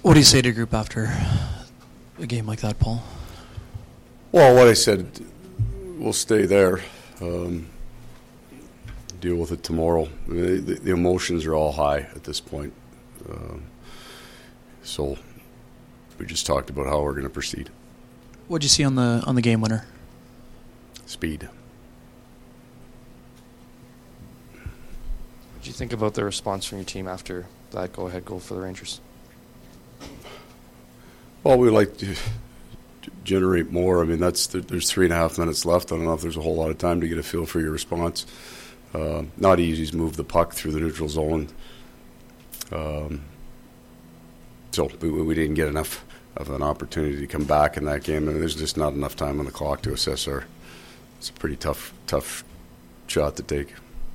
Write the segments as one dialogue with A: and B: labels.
A: What do you say to your group after a game like that, Paul?
B: Well, what I said, we'll stay there. Deal with it tomorrow. The emotions are all high at this point. So we just talked about how we're going to proceed.
A: What did you see on the game winner?
B: Speed.
C: What do you think about the response from your team after that go-ahead goal for the Rangers?
B: Well, we like to generate more. I mean, there's 3.5 minutes left. I don't know if there's a whole lot of time to get a feel for your response. Not easy to move the puck through the neutral zone. So we didn't get enough of an opportunity to come back in that game. I mean, there's just not enough time on the clock to assess it's a pretty tough shot to take.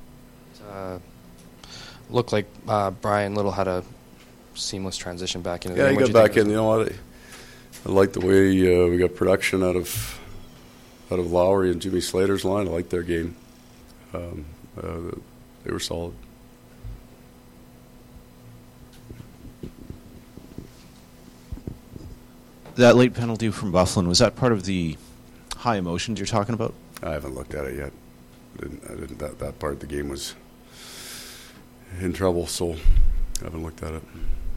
C: Looked like Brian Little had a seamless transition back into the
B: game.
C: Yeah,
B: he got back in. You know what? I like the way we got production out of Lowry and Jimmy Slater's line. I like their game. They were solid.
D: That late penalty from Byfuglien, was that part of the high emotions you're talking about?
B: I haven't looked at it yet. I didn't. That part of the game was in trouble, so I haven't looked at it.